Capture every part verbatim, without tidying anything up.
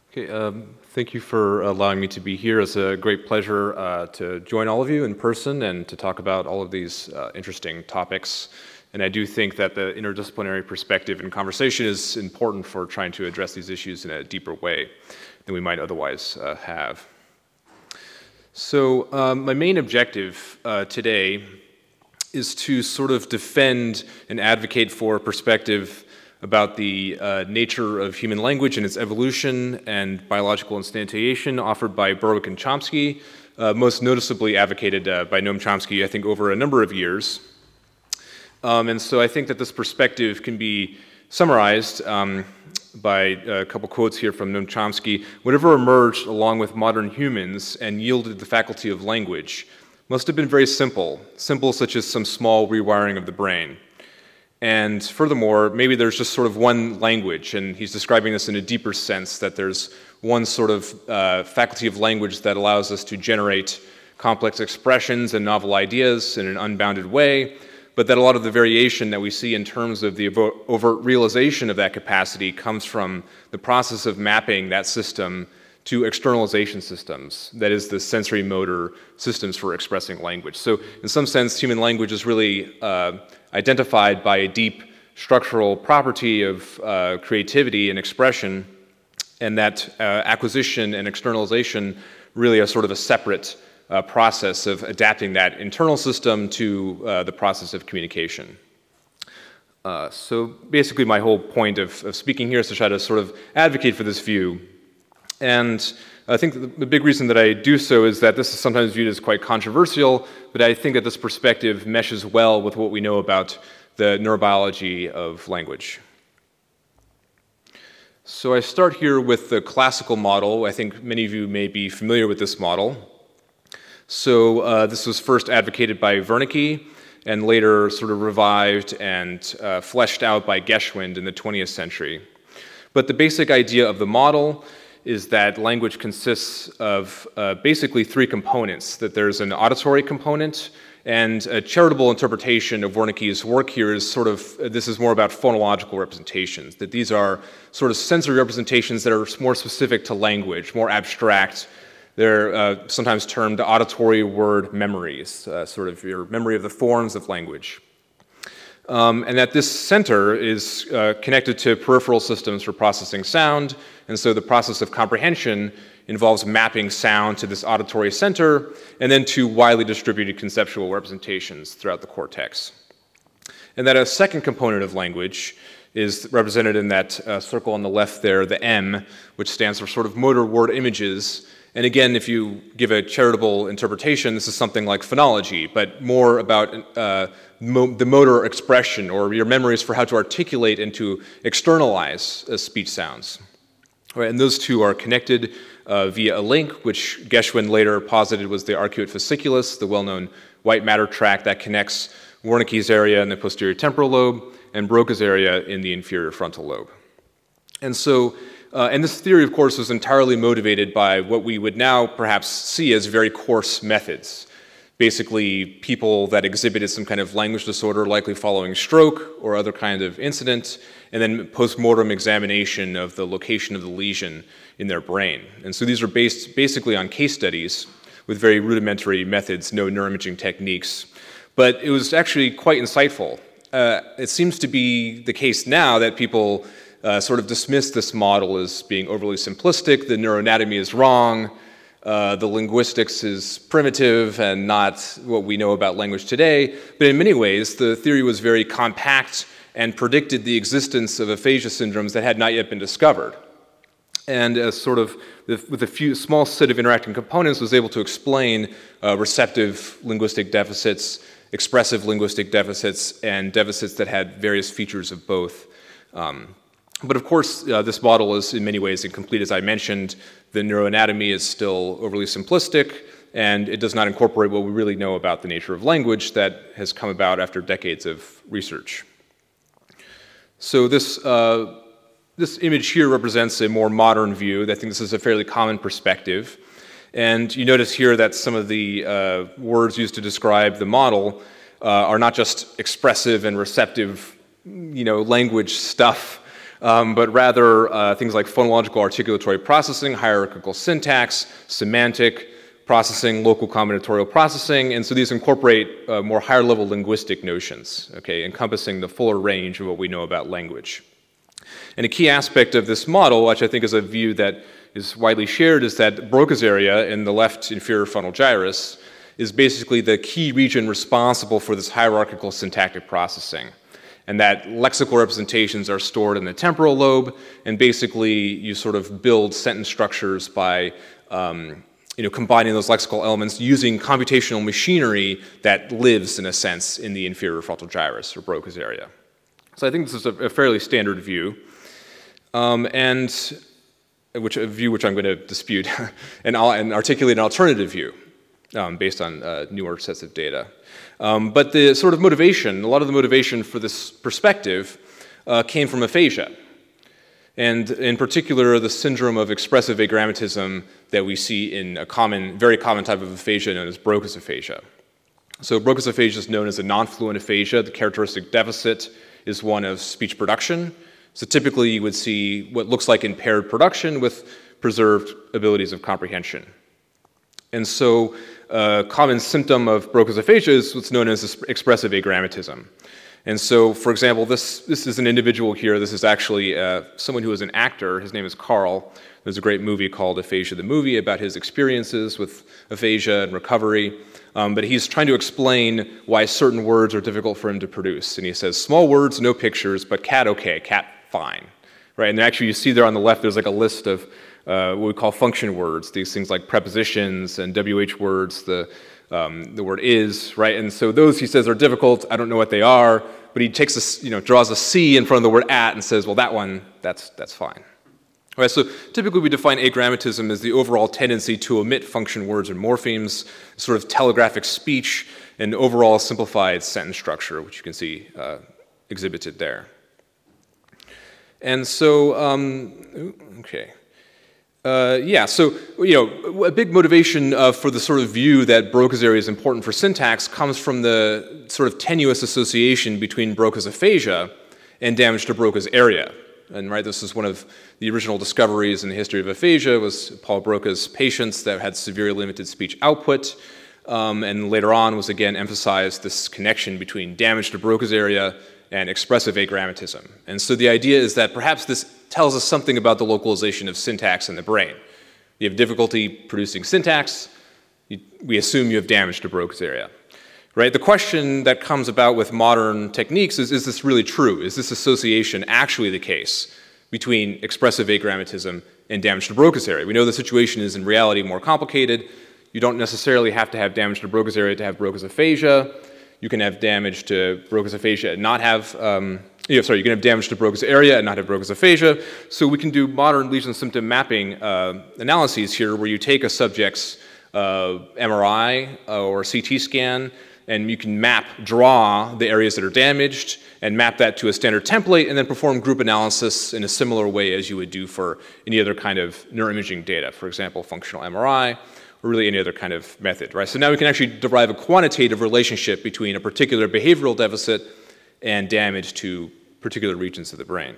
Okay, um, thank you for allowing me to be here. It's a great pleasure uh, to join all of you in person and to talk about all of these uh, interesting topics. And I do think that the interdisciplinary perspective and conversation is important for trying to address these issues in a deeper way than we might otherwise uh, have. So um, my main objective uh, today is to sort of defend and advocate for a perspective about the uh, nature of human language and its evolution and biological instantiation offered by Berwick and Chomsky, uh, most noticeably advocated uh, by Noam Chomsky, I think, over a number of years. Um, and so I think that this perspective can be summarized um, by a couple quotes here from Noam Chomsky. Whatever emerged along with modern humans and yielded the faculty of language must have been very simple, simple such as some small rewiring of the brain. And furthermore, maybe there's just sort of one language, and he's describing this in a deeper sense, that there's one sort of uh, faculty of language that allows us to generate complex expressions and novel ideas in an unbounded way, but that a lot of the variation that we see in terms of the overt realization of that capacity comes from the process of mapping that system to externalization systems, that is, the sensory motor systems for expressing language. So in some sense, human language is really uh, identified by a deep structural property of uh, creativity and expression, and that uh, acquisition and externalization really are sort of a separate uh, process of adapting that internal system to uh, the process of communication. Uh, so basically my whole point of, of speaking here is to try to sort of advocate for this view. And I think the big reason that I do so is that this is sometimes viewed as quite controversial, but I think that this perspective meshes well with what we know about the neurobiology of language. So I start here with the classical model. I think many of you may be familiar with this model. So uh, this was first advocated by Wernicke and later sort of revived and uh, fleshed out by Geschwind in the twentieth century. But the basic idea of the model is that language consists of uh, basically three components, that there's an auditory component, and a charitable interpretation of Wernicke's work here is sort of, this is more about phonological representations, that these are sort of sensory representations that are more specific to language, more abstract. They're uh, sometimes termed auditory word memories, uh, sort of your memory of the forms of language. Um, and that this center is uh, connected to peripheral systems for processing sound, and so the process of comprehension involves mapping sound to this auditory center and then to widely distributed conceptual representations throughout the cortex. And that a second component of language is represented in that uh, circle on the left there, the M, which stands for sort of motor word images. And again, if you give a charitable interpretation, this is something like phonology, but more about uh, mo- the motor expression or your memories for how to articulate and to externalize uh, speech sounds. Right, and those two are connected uh, via a link, which Geschwind later posited was the arcuate fasciculus, the well-known white matter tract that connects Wernicke's area in the posterior temporal lobe and Broca's area in the inferior frontal lobe. And so Uh, and this theory, of course, was entirely motivated by what we would now perhaps see as very coarse methods. Basically, people that exhibited some kind of language disorder, likely following stroke or other kind of incident, and then post-mortem examination of the location of the lesion in their brain. And so these are based basically on case studies with very rudimentary methods, no neuroimaging techniques. But it was actually quite insightful. Uh, it seems to be the case now that people Uh, sort of dismiss this model as being overly simplistic, the neuroanatomy is wrong, uh, the linguistics is primitive and not what we know about language today. But in many ways, the theory was very compact and predicted the existence of aphasia syndromes that had not yet been discovered. And as sort of, with a few small set of interacting components, was able to explain uh, receptive linguistic deficits, expressive linguistic deficits, and deficits that had various features of both. Um, But of course, uh, this model is in many ways incomplete. As I mentioned, the neuroanatomy is still overly simplistic, and it does not incorporate what we really know about the nature of language that has come about after decades of research. So this, uh, this image here represents a more modern view. I think this is a fairly common perspective. And you notice here that some of the uh, words used to describe the model uh, are not just expressive and receptive, you know, language stuff, um, but rather uh, things like phonological articulatory processing, hierarchical syntax, semantic processing, local combinatorial processing, and so these incorporate uh, more higher level linguistic notions, okay, encompassing the fuller range of what we know about language. And a key aspect of this model, which I think is a view that is widely shared, is that Broca's area in the left inferior frontal gyrus is basically the key region responsible for this hierarchical syntactic processing, and that lexical representations are stored in the temporal lobe, and basically you sort of build sentence structures by um, you know, combining those lexical elements using computational machinery that lives, in a sense, in the inferior frontal gyrus, or Broca's area. So I think this is a, a fairly standard view, um, and which a view which I'm going to dispute and, and articulate an alternative view um, based on uh, newer sets of data. Um, but the sort of motivation, a lot of the motivation for this perspective uh, came from aphasia, and in particular the syndrome of expressive agrammatism that we see in a common, very common type of aphasia known as Broca's aphasia. So Broca's aphasia is known as a non-fluent aphasia. The characteristic deficit is one of speech production. So typically you would see what looks like impaired production with preserved abilities of comprehension. And so a common symptom of Broca's aphasia is what's known as expressive agrammatism. And so, for example, this, this is an individual here. This is actually uh, someone who is an actor. His name is Carl. There's a great movie called Aphasia the Movie about his experiences with aphasia and recovery. Um, but he's trying to explain why certain words are difficult for him to produce. And he says, small words, no pictures, but cat okay, cat fine. Right? And actually you see there on the left, there's like a list of uh, what we call function words, these things like prepositions and W H words, the Um, the word is, right? And so those, he says, are difficult. I don't know what they are, but he takes a, you know, draws a C in front of the word at and says, well, that one, that's, that's fine. All right, so typically we define agrammatism as the overall tendency to omit function words and morphemes, sort of telegraphic speech, and overall simplified sentence structure, which you can see uh, exhibited there. And so, um, okay. Uh, yeah, so, you know, a big motivation uh, for the sort of view that Broca's area is important for syntax comes from the sort of tenuous association between Broca's aphasia and damage to Broca's area. And right, this is one of the original discoveries in the history of aphasia, was Paul Broca's patients that had severely limited speech output, um, and later on was again emphasized this connection between damage to Broca's area and expressive agrammatism. And so the idea is that perhaps this tells us something about the localization of syntax in the brain. You have difficulty producing syntax, you, we assume you have damage to Broca's area. Right? The question that comes about with modern techniques is, is this really true? Is this association actually the case between expressive agrammatism and damage to Broca's area? We know the situation is in reality more complicated. You don't necessarily have to have damage to Broca's area to have Broca's aphasia. You can have damage to Broca's aphasia and not have, um, yeah, sorry, you can have damage to Broca's area and not have Broca's aphasia. So we can do modern lesion symptom mapping uh, analyses here where you take a subject's uh, M R I uh, or C T scan, and you can map, draw the areas that are damaged and map that to a standard template and then perform group analysis in a similar way as you would do for any other kind of neuroimaging data, for example, functional M R I, or really any other kind of method, right? So now we can actually derive a quantitative relationship between a particular behavioral deficit and damage to particular regions of the brain.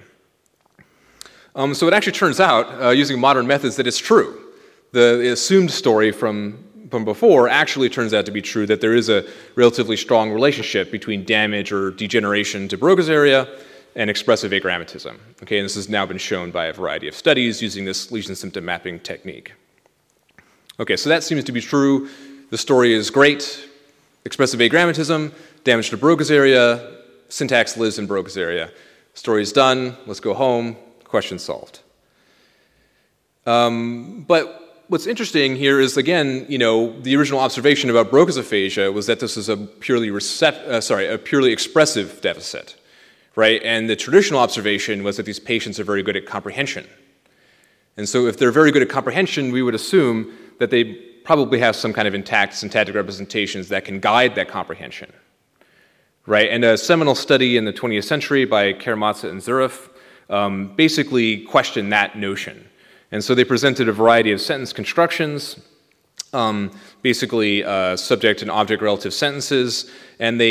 Um, so it actually turns out, uh, using modern methods, that it's true. The assumed story from, from before actually turns out to be true, that there is a relatively strong relationship between damage or degeneration to Broca's area and expressive agrammatism. Okay, and this has now been shown by a variety of studies using this lesion symptom mapping technique. Okay, so that seems to be true. The story is great. Expressive agrammatism, damage to Broca's area, syntax lives in Broca's area. Story's done, let's go home, question solved. Um, but what's interesting here is, again, you know, the original observation about Broca's aphasia was that this is a purely recept- uh, sorry, a purely expressive deficit, right? And the traditional observation was that these patients are very good at comprehension. And so if they're very good at comprehension, we would assume that they probably have some kind of intact syntactic representations that can guide that comprehension, right? And a seminal study in the twentieth century by Karamazov and Zurov um, basically questioned that notion. And so they presented a variety of sentence constructions, um, basically uh, subject and object relative sentences, and they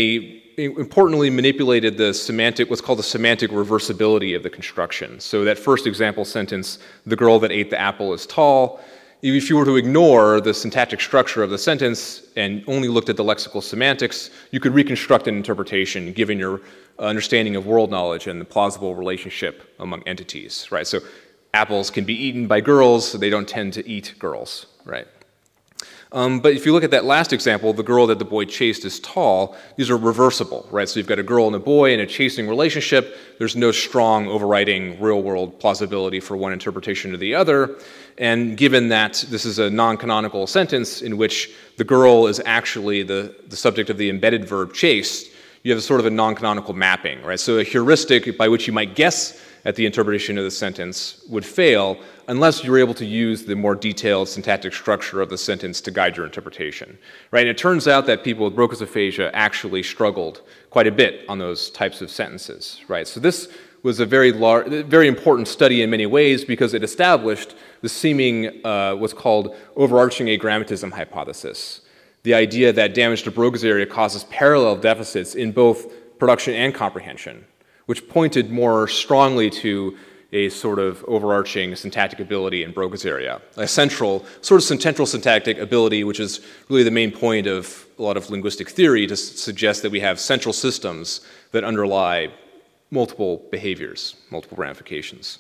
importantly manipulated the semantic, what's called the semantic reversibility of the construction. So that first example sentence, the girl that ate the apple is tall, if you were to ignore the syntactic structure of the sentence and only looked at the lexical semantics, you could reconstruct an interpretation given your understanding of world knowledge and the plausible relationship among entities, right? So apples can be eaten by girls, so they don't tend to eat girls, right? Um, but if you look at that last example, the girl that the boy chased is tall, these are reversible, right? So you've got a girl and a boy in a chasing relationship. There's no strong overriding real-world plausibility for one interpretation or the other. And given that this is a non-canonical sentence in which the girl is actually the, the subject of the embedded verb chased, you have a sort of a non-canonical mapping, right? So a heuristic by which you might guess at the interpretation of the sentence would fail unless you're able to use the more detailed syntactic structure of the sentence to guide your interpretation, right? And it turns out that people with Broca's aphasia actually struggled quite a bit on those types of sentences, right? So this was a very large, very important study in many ways because it established the seeming, uh, what's called overarching agrammatism hypothesis, the idea that damage to Broca's area causes parallel deficits in both production and comprehension, which pointed more strongly to a sort of overarching syntactic ability in Broca's area, a central, sort of central syntactic ability, which is really the main point of a lot of linguistic theory to s- suggest that we have central systems that underlie multiple behaviors, multiple ramifications.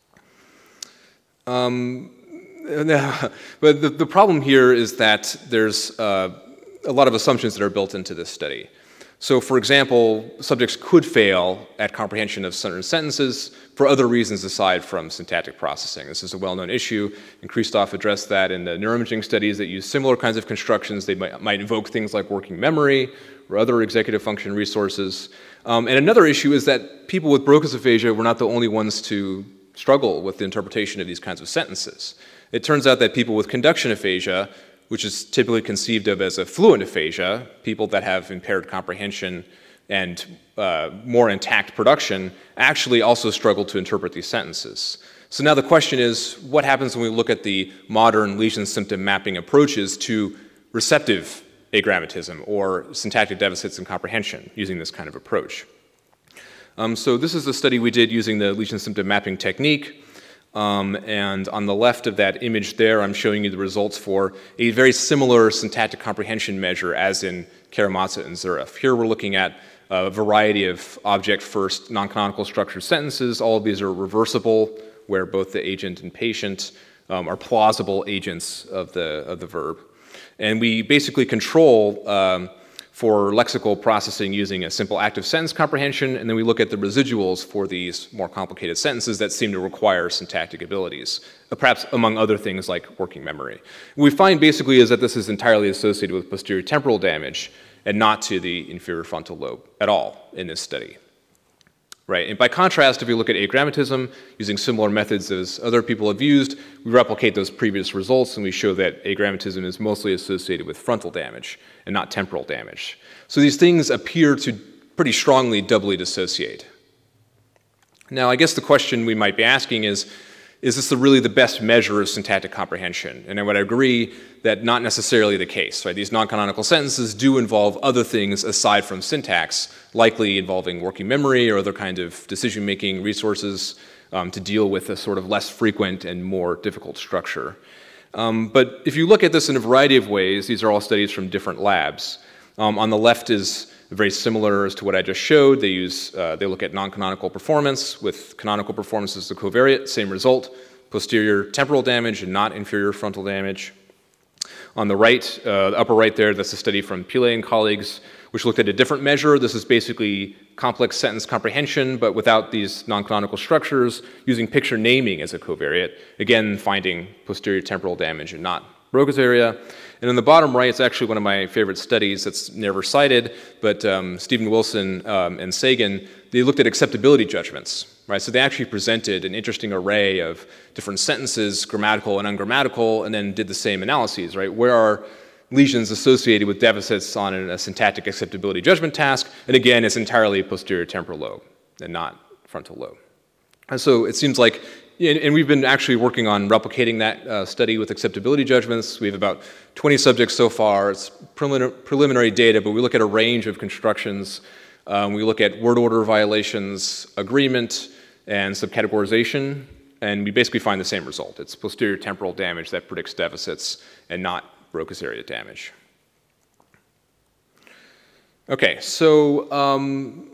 Um, but the, the problem here is that there's uh, a lot of assumptions that are built into this study. So, for example, subjects could fail at comprehension of certain sentences for other reasons aside from syntactic processing. This is a well-known issue, and Christoph addressed that in the neuroimaging studies that use similar kinds of constructions. They might, might invoke things like working memory or other executive function resources. Um, and another issue is that people with Broca's aphasia were not the only ones to struggle with the interpretation of these kinds of sentences. It turns out that people with conduction aphasia, which is typically conceived of as a fluent aphasia, people that have impaired comprehension and uh, more intact production, actually also struggle to interpret these sentences. So now the question is, what happens when we look at the modern lesion symptom mapping approaches to receptive agrammatism or syntactic deficits in comprehension using this kind of approach? Um, so this is a study we did using the lesion symptom mapping technique. Um, and on the left of that image there, I'm showing you the results for a very similar syntactic comprehension measure as in Karamazov and Zuref. Here we're looking at a variety of object-first non-canonical structured sentences. All of these are reversible, where both the agent and patient um, are plausible agents of the, of the verb. And we basically control um, for lexical processing using a simple active sentence comprehension, and then we look at the residuals for these more complicated sentences that seem to require syntactic abilities, uh, perhaps among other things like working memory. What we find basically is that this is entirely associated with posterior temporal damage and not to the inferior frontal lobe at all in this study. Right, and by contrast, if you look at agrammatism, using similar methods as other people have used, we replicate those previous results and we show that agrammatism is mostly associated with frontal damage and not temporal damage. So these things appear to pretty strongly doubly dissociate. Now, I guess the question we might be asking is, is this the really the best measure of syntactic comprehension? And I would agree that not necessarily the case, right? These non-canonical sentences do involve other things aside from syntax, likely involving working memory or other kind of decision-making resources um, to deal with a sort of less frequent and more difficult structure. Um, but if you look at this in a variety of ways, these are all studies from different labs. Um, on the left is very similar as to what I just showed. They use, uh, they look at non-canonical performance with canonical performance as the covariate, same result, posterior temporal damage and not inferior frontal damage. On the right, uh, the upper right there, that's a study from Pillay and colleagues, which looked at a different measure. This is basically complex sentence comprehension, but without these non-canonical structures, using picture naming as a covariate, again, finding posterior temporal damage and not Broca's area. And on the bottom right, it's actually one of my favorite studies that's never cited, but um, Stephen Wilson um, and Sagan, they looked at acceptability judgments, right? So they actually presented an interesting array of different sentences, grammatical and ungrammatical, and then did the same analyses, right? Where are lesions associated with deficits on a syntactic acceptability judgment task? And again, it's entirely posterior temporal lobe and not frontal lobe. And so it seems like, and we've been actually working on replicating that uh, study with acceptability judgments. We have about twenty subjects so far. It's preliminary, preliminary data, but we look at a range of constructions Um, we look at word order violations, agreement, and subcategorization, and we basically find the same result. It's posterior temporal damage that predicts deficits and not Broca's area damage. Okay, so um,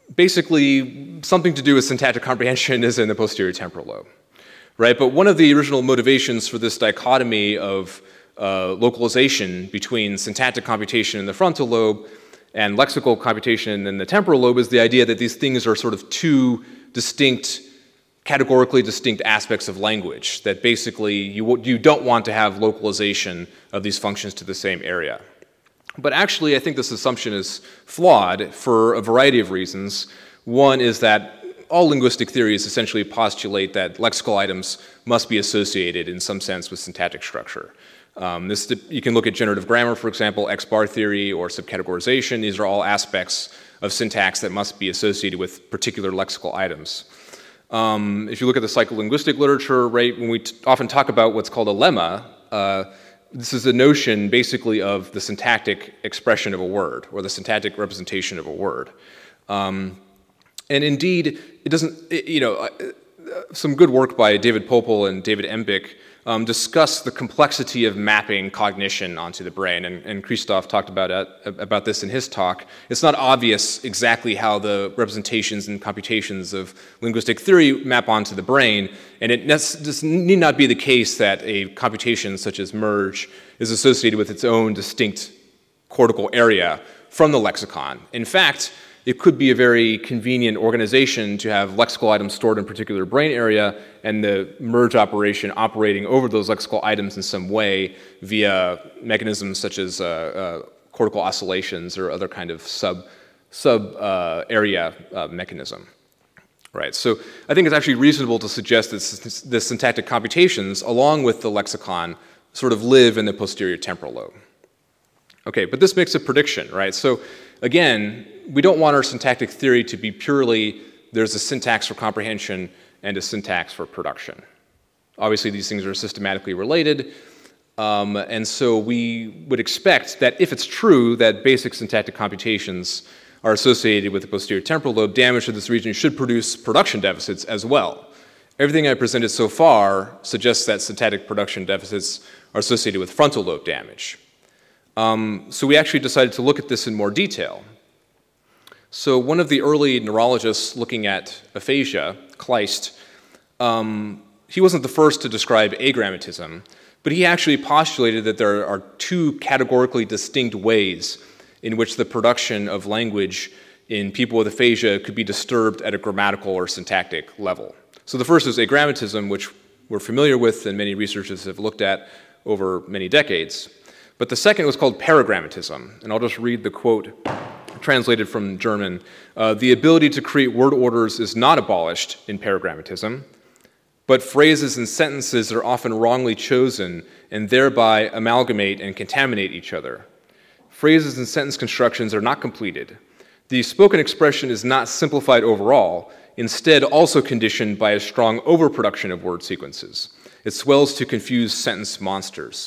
basically something to do with syntactic comprehension is in the posterior temporal lobe, right? But one of the original motivations for this dichotomy of uh, localization between syntactic computation in the frontal lobe and lexical computation in the temporal lobe is the idea that these things are sort of two distinct, categorically distinct aspects of language, that basically you, you don't want to have localization of these functions to the same area. But actually, I think this assumption is flawed for a variety of reasons. One is that all linguistic theories essentially postulate that lexical items must be associated in some sense with syntactic structure. Um, this, you can look at generative grammar, for example, X-bar theory or subcategorization. These are all aspects of syntax that must be associated with particular lexical items. Um, if you look at the psycholinguistic literature, right, when we t- often talk about what's called a lemma, uh, this is a notion basically of the syntactic expression of a word or the syntactic representation of a word. Um, and indeed, it doesn't, it, you know, uh, some good work by David Popel and David Embick um, discuss the complexity of mapping cognition onto the brain. And, and Christoph talked about, it, about this in his talk. It's not obvious exactly how the representations and computations of linguistic theory map onto the brain. And it this need not be the case that a computation such as merge is associated with its own distinct cortical area from the lexicon. In fact, it could be a very convenient organization to have lexical items stored in a particular brain area and the merge operation operating over those lexical items in some way via mechanisms such as uh, uh, cortical oscillations or other kind of sub, sub uh, area uh, mechanism. Right, so I think it's actually reasonable to suggest that the syntactic computations, along with the lexicon, sort of live in the posterior temporal lobe. Okay, but this makes a prediction, right? So again, we don't want our syntactic theory to be purely there's a syntax for comprehension and a syntax for production. Obviously, these things are systematically related, um, and so we would expect that if it's true that basic syntactic computations are associated with the posterior temporal lobe, damage to this region should produce production deficits as well. Everything I presented so far suggests that syntactic production deficits are associated with frontal lobe damage. Um, so we actually decided to look at this in more detail. So one of the early neurologists looking at aphasia, Kleist, um, he wasn't the first to describe agrammatism, but he actually postulated that there are two categorically distinct ways in which the production of language in people with aphasia could be disturbed at a grammatical or syntactic level. So the first is agrammatism, which we're familiar with and many researchers have looked at over many decades. But the second was called paragrammatism, and I'll just read the quote translated from German. Uh, the ability to create word orders is not abolished in paragrammatism, but phrases and sentences are often wrongly chosen and thereby amalgamate and contaminate each other. Phrases and sentence constructions are not completed. The spoken expression is not simplified overall, instead also conditioned by a strong overproduction of word sequences. It swells to confuse sentence monsters.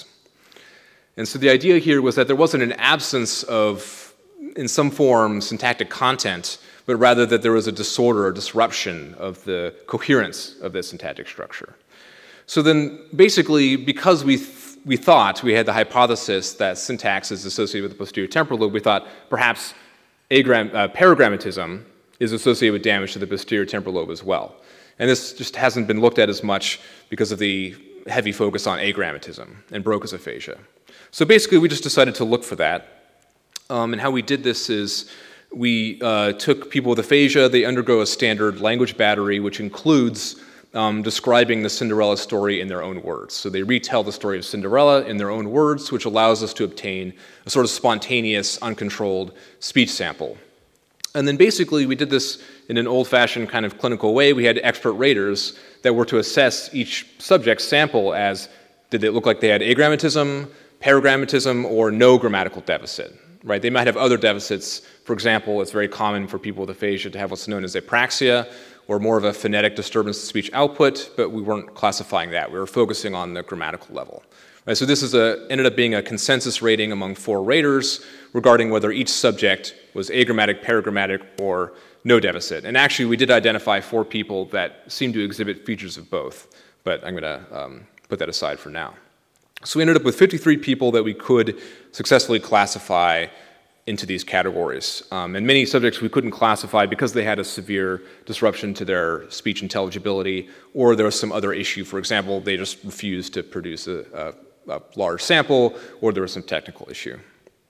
And so the idea here was that there wasn't an absence of, in some form, syntactic content, but rather that there was a disorder or disruption of the coherence of the syntactic structure. So then, basically, because we th- we thought, we had the hypothesis that syntax is associated with the posterior temporal lobe, we thought perhaps agram- uh, paragrammatism is associated with damage to the posterior temporal lobe as well. And this just hasn't been looked at as much because of the heavy focus on agrammatism and Broca's aphasia. So basically, we just decided to look for that. Um, and how we did this is we uh, took people with aphasia. They undergo a standard language battery, which includes um, describing the Cinderella story in their own words. So they retell the story of Cinderella in their own words, which allows us to obtain a sort of spontaneous, uncontrolled speech sample. And then basically, we did this in an old-fashioned kind of clinical way. We had expert raters that were to assess each subject's sample as, did it look like they had agrammatism, paragrammatism, or no grammatical deficit? Right? They might have other deficits. For example, it's very common for people with aphasia to have what's known as apraxia, or more of a phonetic disturbance to speech output, but we weren't classifying that. We were focusing on the grammatical level. Right, so this is a, ended up being a consensus rating among four raters regarding whether each subject was agrammatic, paragrammatic, or no deficit. And actually, we did identify four people that seemed to exhibit features of both, but I'm going to um, put that aside for now. So we ended up with fifty-three people that we could successfully classify into these categories. Um, and many subjects we couldn't classify because they had a severe disruption to their speech intelligibility, or there was some other issue. For example, they just refused to produce a, a, a large sample, or there was some technical issue.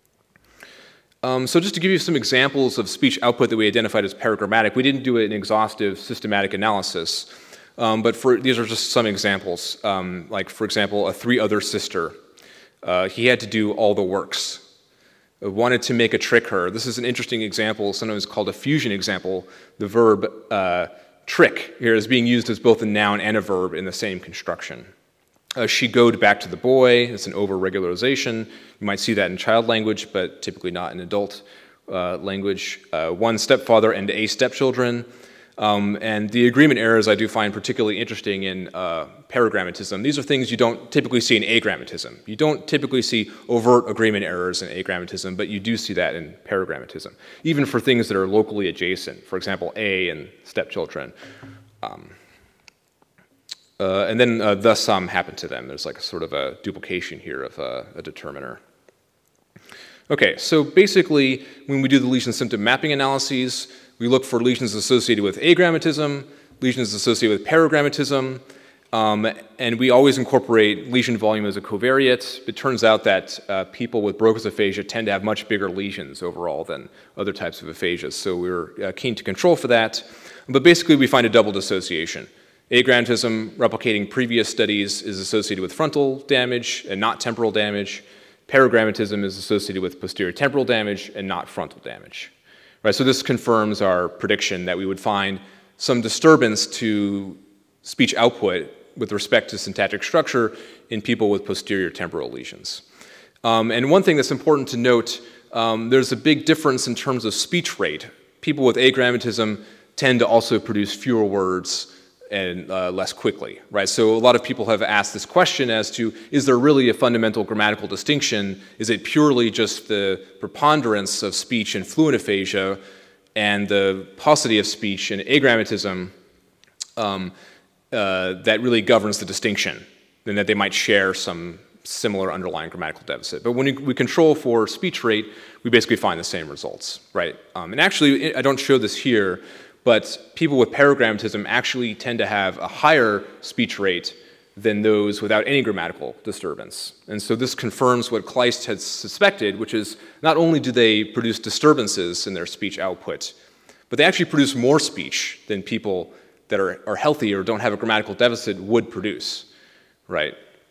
Um, so just to give you some examples of speech output that we identified as paragrammatic, we didn't do an exhaustive systematic analysis, um, but for, these are just some examples. Um, like, for example, a three other sister. Uh, he had to do all the works. Uh, wanted to make a trick her. This is an interesting example, sometimes called a fusion example. The verb uh, trick here is being used as both a noun and a verb in the same construction. Uh, she goed back to the boy. It's an over-regularization. You might see that in child language, but typically not in adult uh, language. Uh, one stepfather and a stepchildren. Um, and the agreement errors I do find particularly interesting in uh, paragrammatism. These are things you don't typically see in agrammatism. You don't typically see overt agreement errors in agrammatism, but you do see that in paragrammatism, even for things that are locally adjacent. For example, a and stepchildren. Um, uh, and then uh, the sum happened to them. There's like a sort of a duplication here of uh, a determiner. Okay, so basically, when we do the lesion symptom mapping analyses, we look for lesions associated with agrammatism, lesions associated with paragrammatism, um, and we always incorporate lesion volume as a covariate. It turns out that uh, people with Broca's aphasia tend to have much bigger lesions overall than other types of aphasias, so we were uh, keen to control for that. But basically, we find a double dissociation. Agrammatism, replicating previous studies, is associated with frontal damage and not temporal damage. Paragrammatism is associated with posterior temporal damage and not frontal damage. Right, so this confirms our prediction that we would find some disturbance to speech output with respect to syntactic structure in people with posterior temporal lesions. Um, and one thing that's important to note, um, there's a big difference in terms of speech rate. People with agrammatism tend to also produce fewer words and uh, less quickly, right? So a lot of people have asked this question as to, is there really a fundamental grammatical distinction? Is it purely just the preponderance of speech in fluent aphasia and the paucity of speech in agrammatism um, uh, that really governs the distinction, and that they might share some similar underlying grammatical deficit? But when we control for speech rate, we basically find the same results, right? Um, and actually, I don't show this here, but people with paragrammatism actually tend to have a higher speech rate than those without any grammatical disturbance. And so this confirms what Kleist had suspected, which is not only do they produce disturbances in their speech output, but they actually produce more speech than people that are, are healthy or don't have a grammatical deficit would produce, right?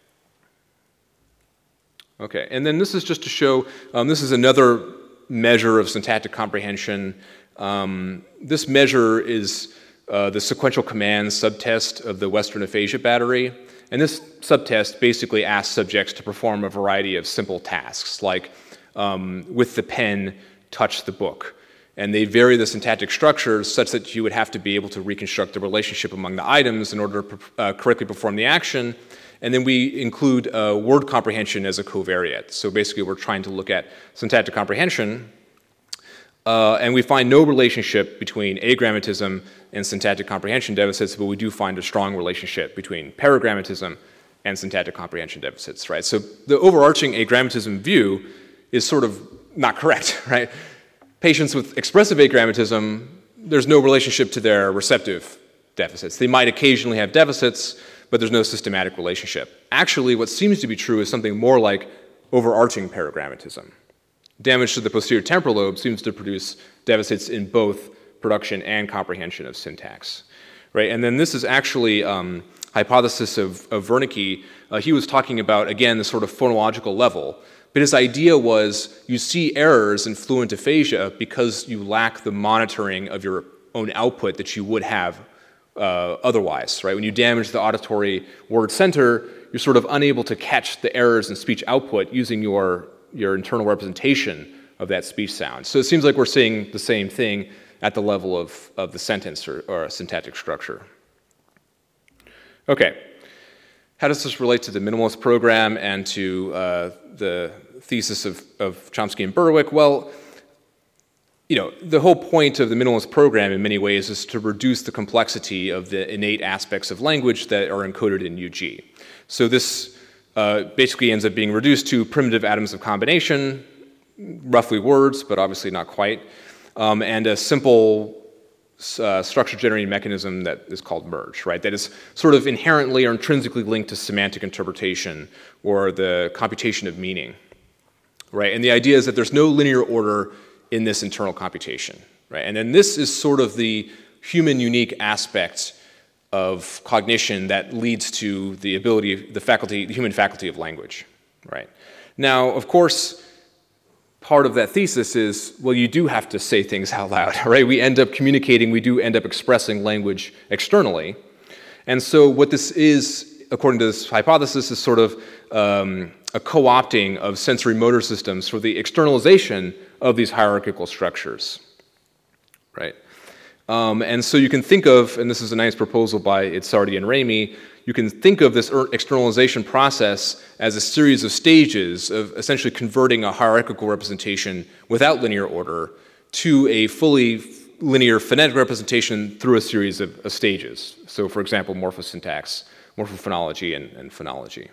Okay, and then this is just to show, um, this is another measure of syntactic comprehension. Um, this measure is uh, the sequential commands subtest of the Western Aphasia Battery. And this subtest basically asks subjects to perform a variety of simple tasks, like um, with the pen, touch the book. And they vary the syntactic structures such that you would have to be able to reconstruct the relationship among the items in order to uh, correctly perform the action. And then we include uh, word comprehension as a covariate. So basically we're trying to look at syntactic comprehension. Uh, and we find no relationship between agrammatism and syntactic comprehension deficits, but we do find a strong relationship between paragrammatism and syntactic comprehension deficits, right? So the overarching agrammatism view is sort of not correct, right? Patients with expressive agrammatism, there's no relationship to their receptive deficits. They might occasionally have deficits, but there's no systematic relationship. Actually, what seems to be true is something more like overarching paragrammatism. Damage to the posterior temporal lobe seems to produce deficits in both production and comprehension of syntax, right? And then this is actually um, hypothesis of, of Wernicke. Uh, he was talking about, again, the sort of phonological level, but his idea was you see errors in fluent aphasia because you lack the monitoring of your own output that you would have uh, otherwise, right? When you damage the auditory word center, you're sort of unable to catch the errors in speech output using your your internal representation of that speech sound. So it seems like we're seeing the same thing at the level of, of the sentence or, or a syntactic structure. Okay, how does this relate to the minimalist program and to uh, the thesis of, of Chomsky and Berwick? Well, you know, the whole point of the minimalist program in many ways is to reduce the complexity of the innate aspects of language that are encoded in U G. So this uh, basically ends up being reduced to primitive atoms of combination, roughly words, but obviously not quite, um, and a simple uh, structure generating mechanism that is called merge, right? That is sort of inherently or intrinsically linked to semantic interpretation or the computation of meaning, right? And the idea is that there's no linear order in this internal computation, right? And then this is sort of the human unique aspect of cognition that leads to the ability, the faculty, the human faculty of language, right? Now, of course, part of that thesis is, well, you do have to say things out loud, right? We end up communicating, we do end up expressing language externally. And so what this is, according to this hypothesis, is sort of um, a co-opting of sensory motor systems for the externalization of these hierarchical structures, right? Um, and so you can think of, and this is a nice proposal by Itzardi and Ramey, you can think of this externalization process as a series of stages of essentially converting a hierarchical representation without linear order to a fully linear phonetic representation through a series of, of stages. So for example, morphosyntax, morphophonology, and, and phonology.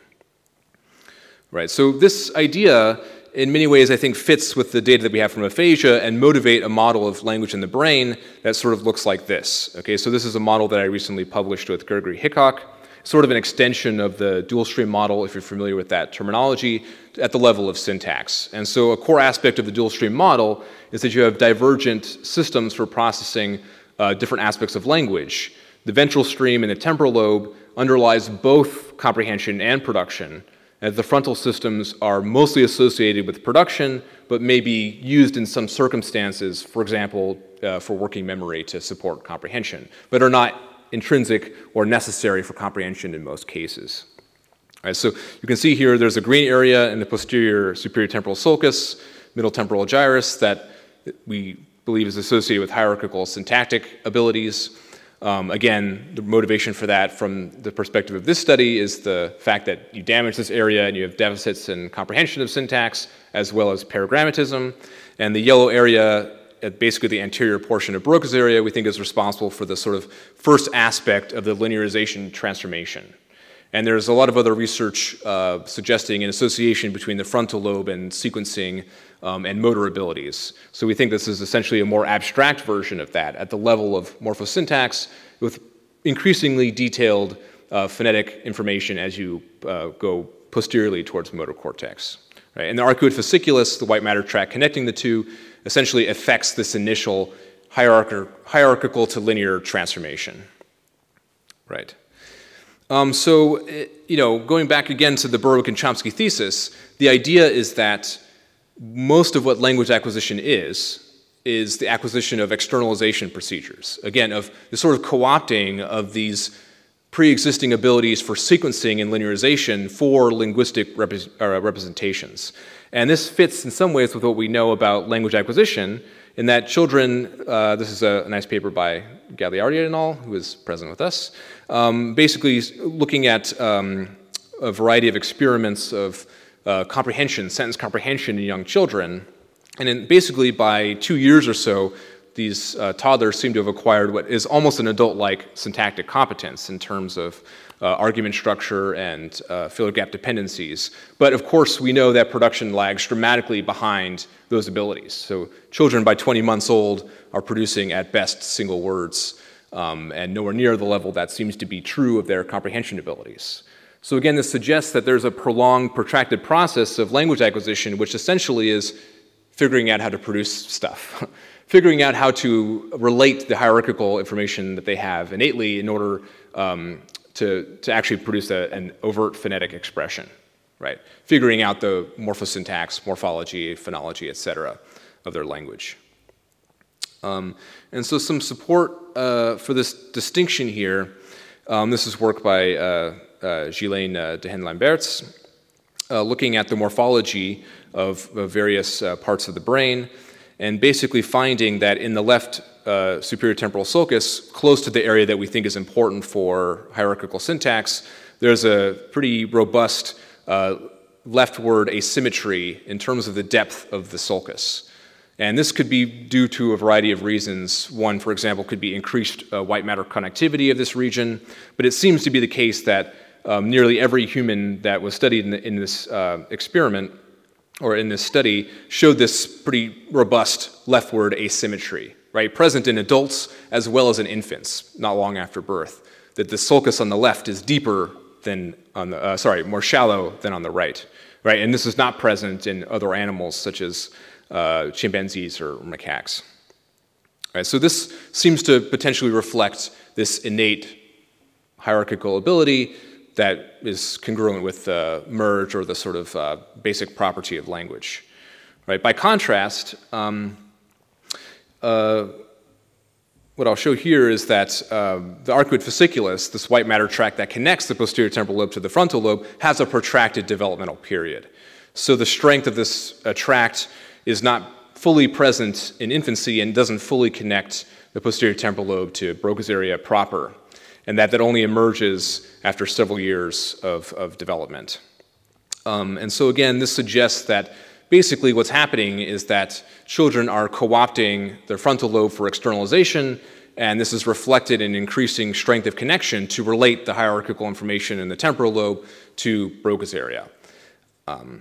Right, so this idea in many ways, I think, fits with the data that we have from aphasia and motivate a model of language in the brain that sort of looks like this. Okay, so this is a model that I recently published with Gregory Hickok, sort of an extension of the dual stream model, if you're familiar with that terminology, at the level of syntax. And so a core aspect of the dual stream model is that you have divergent systems for processing uh, different aspects of language. The ventral stream and the temporal lobe underlies both comprehension and production. As the frontal systems are mostly associated with production, but may be used in some circumstances, for example, uh, for working memory to support comprehension, but are not intrinsic or necessary for comprehension in most cases. All right, so you can see here there's a green area in the posterior superior temporal sulcus, middle temporal gyrus, that we believe is associated with hierarchical syntactic abilities. Um, again, the motivation for that from the perspective of this study is the fact that you damage this area and you have deficits in comprehension of syntax as well as paragrammatism. And the yellow area, at basically the anterior portion of Broca's area, we think is responsible for the sort of first aspect of the linearization transformation. And there's a lot of other research uh, suggesting an association between the frontal lobe and sequencing um, and motor abilities. So we think this is essentially a more abstract version of that at the level of morphosyntax with increasingly detailed uh, phonetic information as you uh, go posteriorly towards motor cortex. Right? And the arcuate fasciculus, the white matter tract connecting the two, essentially affects this initial hierarch- hierarchical to linear transformation. Right. Um, so, you know, going back again to the Berwick and Chomsky thesis, the idea is that most of what language acquisition is, is the acquisition of externalization procedures. Again, of the sort of co-opting of these pre-existing abilities for sequencing and linearization for linguistic rep- uh, representations. And this fits in some ways with what we know about language acquisition, in that children, uh, this is a nice paper by Gagliardi et al., who is present with us, um, basically looking at um, a variety of experiments of uh, comprehension, sentence comprehension in young children. And then basically by two years or so, these uh, toddlers seem to have acquired what is almost an adult-like syntactic competence in terms of uh, argument structure and uh, filler gap dependencies. But of course, we know that production lags dramatically behind those abilities. So children by twenty months old are producing at best single words um, and nowhere near the level that seems to be true of their comprehension abilities. So again, this suggests that there's a prolonged, protracted process of language acquisition, which essentially is figuring out how to produce stuff. Figuring out how to relate the hierarchical information that they have innately in order um, to, to actually produce a, an overt phonetic expression, right? Figuring out the morphosyntax, morphology, phonology, et cetera, of their language. Um, and so some support uh, for this distinction here, um, this is work by uh, uh, Ghislaine uh, Dehaene-Lamberts, uh, looking at the morphology of, of various uh, parts of the brain. and basically finding that in the left uh, superior temporal sulcus, close to the area that we think is important for hierarchical syntax, there's a pretty robust uh, leftward asymmetry in terms of the depth of the sulcus. And this could be due to a variety of reasons. One, for example, could be increased uh, white matter connectivity of this region, but it seems to be the case that um, nearly every human that was studied in, the, in this uh, experiment or in this study showed this pretty robust leftward asymmetry, right? Present in adults as well as in infants, not long after birth. That the sulcus on the left is deeper than on the, uh, sorry, more shallow than on the right, right? And this is not present in other animals such as uh, chimpanzees or macaques. Right, so this seems to potentially reflect this innate hierarchical ability that is congruent with uh, merge or the sort of uh, basic property of language. Right? By contrast, um, uh, what I'll show here is that uh, the arcuate fasciculus, this white matter tract that connects the posterior temporal lobe to the frontal lobe, has a protracted developmental period. So the strength of this uh, tract is not fully present in infancy and doesn't fully connect the posterior temporal lobe to Broca's area proper, and that that only emerges after several years of, of development. Um, and so again, this suggests that basically what's happening is that children are co-opting their frontal lobe for externalization, and this is reflected in increasing strength of connection to relate the hierarchical information in the temporal lobe to Broca's area. Um,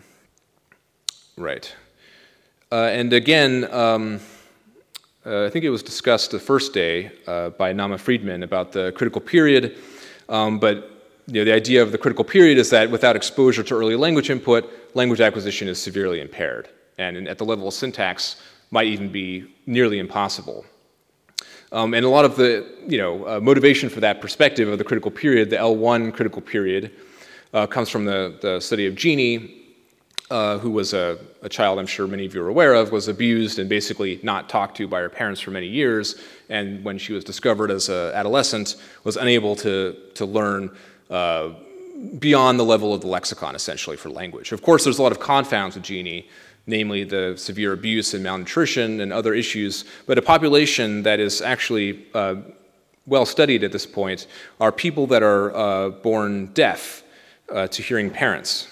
right. Uh, and again, um, uh, I think it was discussed the first day uh, by Nama Friedman about the critical period, um, but you know, the idea of the critical period is that without exposure to early language input, language acquisition is severely impaired, and at the level of syntax might even be nearly impossible. Um, and a lot of the you know, uh, motivation for that perspective of the critical period, the L one critical period, uh, comes from the, the study of Jeannie, Uh, who was a, a child I'm sure many of you are aware of, was abused and basically not talked to by her parents for many years, and when she was discovered as an adolescent, was unable to, to learn uh, beyond the level of the lexicon, essentially, for language. Of course, there's a lot of confounds with Jeannie, namely the severe abuse and malnutrition and other issues, but a population that is actually uh, well studied at this point are people that are uh, born deaf uh, to hearing parents.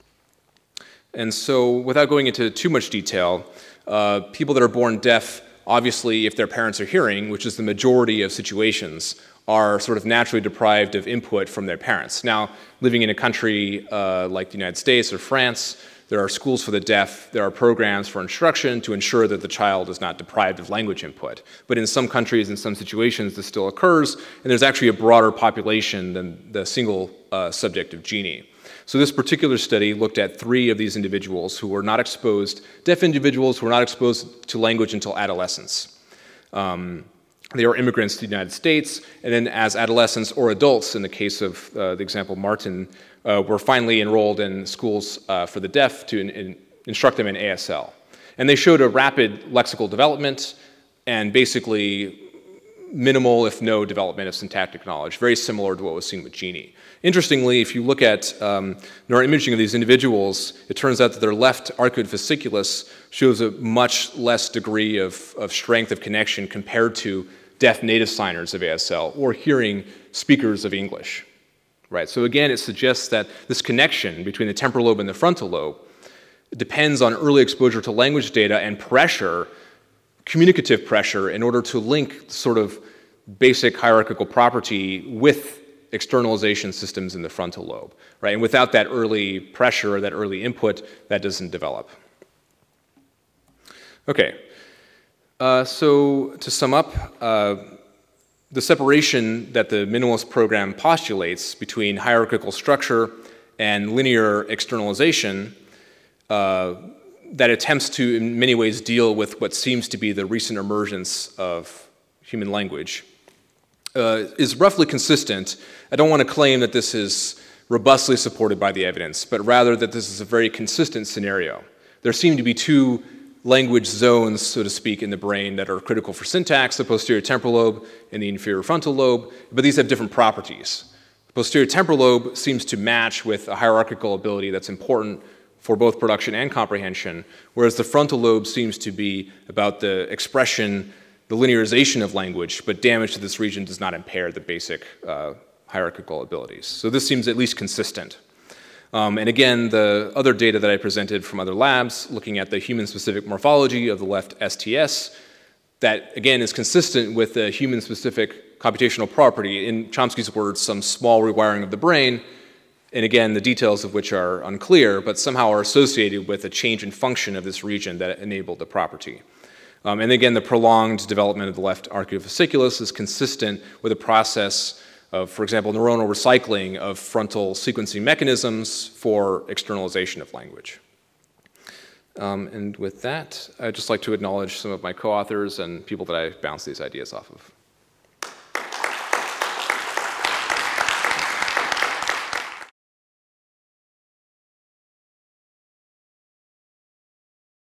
And so, without going into too much detail, uh, people that are born deaf, obviously, if their parents are hearing, which is the majority of situations, are sort of naturally deprived of input from their parents. Now, living in a country uh, like the United States or France, there are schools for the deaf, there are programs for instruction to ensure that the child is not deprived of language input. But in some countries, in some situations, this still occurs, and there's actually a broader population than the single uh, subject of Jeannie. So this particular study looked at three of these individuals who were not exposed, deaf individuals who were not exposed to language until adolescence. Um, they were immigrants to the United States, and then as adolescents or adults, in the case of uh, the example Martin, uh, were finally enrolled in schools uh, for the deaf to in, in instruct them in A S L. And they showed a rapid lexical development and basically minimal, if no, development of syntactic knowledge, very similar to what was seen with Jeannie. Interestingly, if you look at um, neuroimaging of these individuals, it turns out that their left arcuate fasciculus shows a much less degree of, of strength of connection compared to deaf native signers of A S L or hearing speakers of English. Right? So again, it suggests that this connection between the temporal lobe and the frontal lobe depends on early exposure to language data and pressure, communicative pressure, in order to link sort of basic hierarchical property with externalization systems in the frontal lobe, right? And without that early pressure, that early input, that doesn't develop. Okay, uh, so to sum up, uh, the separation that the minimalist program postulates between hierarchical structure and linear externalization uh, that attempts to, in many ways, deal with what seems to be the recent emergence of human language uh, is roughly consistent. I don't want to claim that this is robustly supported by the evidence, but rather that this is a very consistent scenario. There seem to be two language zones, so to speak, in the brain that are critical for syntax, the posterior temporal lobe and the inferior frontal lobe, but these have different properties. The posterior temporal lobe seems to match with a hierarchical ability that's important for both production and comprehension, whereas the frontal lobe seems to be about the expression, the linearization of language, but damage to this region does not impair the basic uh, hierarchical abilities. So this seems at least consistent. Um, and again, the other data that I presented from other labs, looking at the human-specific morphology of the left S T S, that again is consistent with the human-specific computational property, in Chomsky's words, some small rewiring of the brain, and again, the details of which are unclear, but somehow are associated with a change in function of this region that enabled the property. Um, and again, the prolonged development of the left arcuate is consistent with a process of, for example, neuronal recycling of frontal sequencing mechanisms for externalization of language. Um, and with that, I'd just like to acknowledge some of my co-authors and people that I bounced these ideas off of.